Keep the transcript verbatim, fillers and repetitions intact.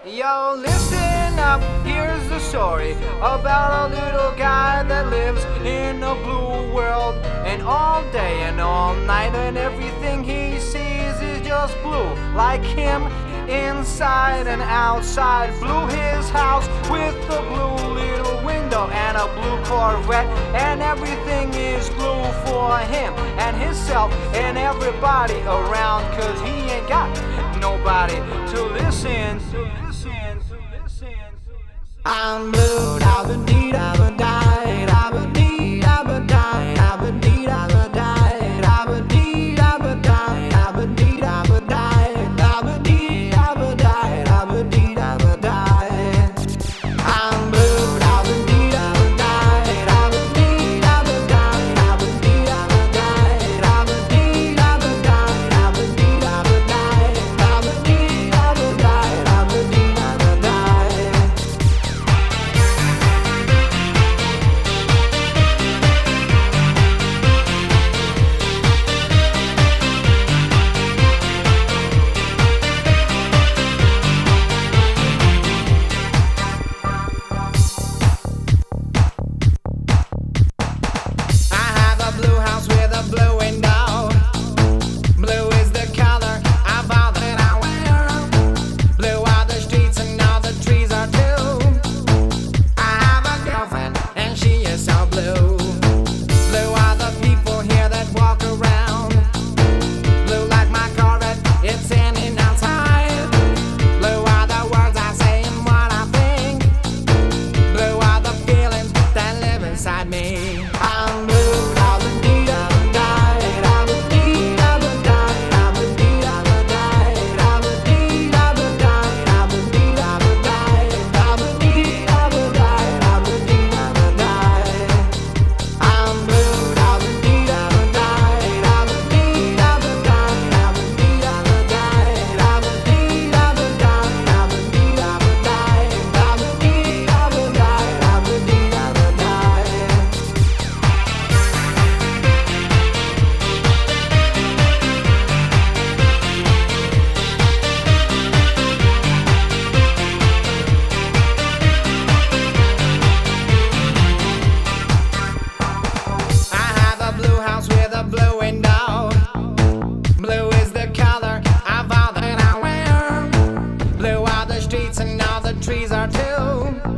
Yo, listen up, here's the story about a little guy that lives in a blue world. And all day and all night, and everything he sees is just blue. Like him, inside and outside. Blue his house with a blue little window and a blue Corvette. And everything is blue for him and himself and everybody around, 'cause he ain't got nobody to listen, to listen, to listen. I'm blue, da ba dee da ba die, da ba dee da ba die, da ba dee da ba die, da ba dee da ba die, da ba dee da ba die, da ba dee da ba die, da ba dee da ba die. I'm blue, da ba dee da ba die, da ba dee da ba die, da ba dee da ba die, da ba dee da ba die, da ba dee da ba die, da ba dee da ba die, da ba dee da ba die. I have a blue house with a blue window. Blue is the color of all that I wear. Blue are the streets and all the trees are too. I have a girlfriend and she is so blue. Blue are the people here that walk around. Blue like my Corvette, it's in and outside. Blue are the words I say and what I think. Blue are the feelings that live inside me. I'm blue, da ba dee da ba die, da ba dee da ba die, da ba dee da ba die, da ba dee da ba die, da ba dee da ba die, da ba dee da ba die, da ba dee da ba die. I'm blue, da ba dee da ba die, da ba dee da ba die, da ba dee da ba die, da ba dee da ba die, da ba dee da ba die, da ba dee da ba die, da ba dee da ba die. I have a blue house with a blue window. Blue is the color of all that I wear. Blue are the streets and all the trees are too.